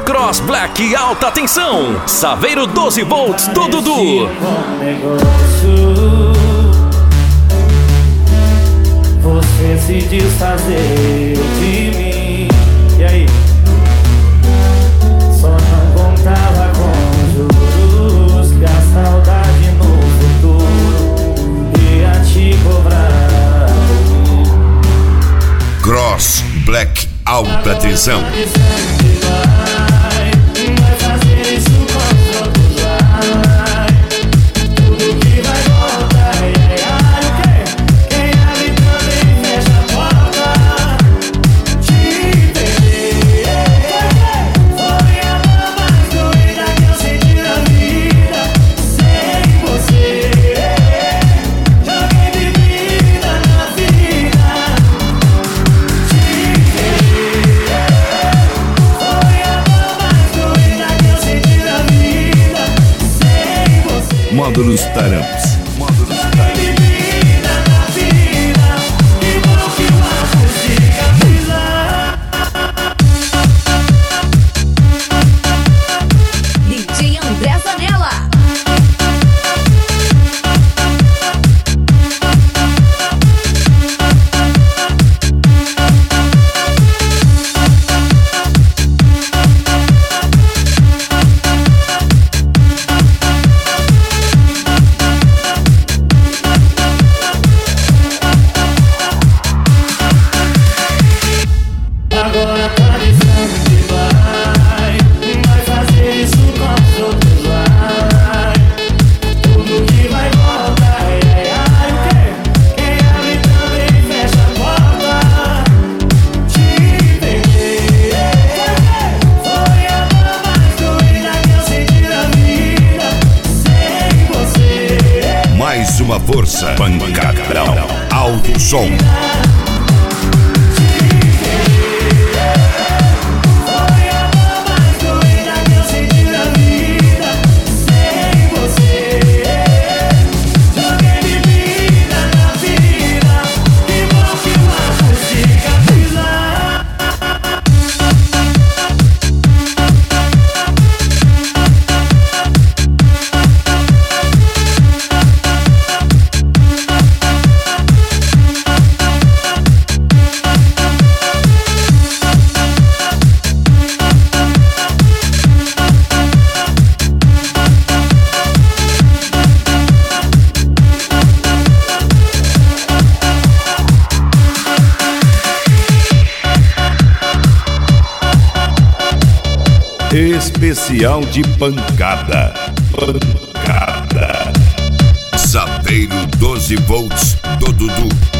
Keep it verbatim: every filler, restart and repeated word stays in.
Cross Black alta tensão. Saveiro doze volts do Dudu. Você se desfazer de mim. E aí? Só não contava com juros, que a saudade no futuro ia te cobrar. Cross Black alta tensão. Módulos Taramps. D J André Zanella. Agora tá dizendo que vai, vai fazer isso com os outros, vai. Tudo que vai voltar, é, ai, o quê? Quem abre também fecha a porta. Te perder foi a dor mais doida que eu senti na vida. Sem você. Mais uma força. Pancadão. Alto som. Especial de pancada. Pancada. Saveiro doze volts do Dudu.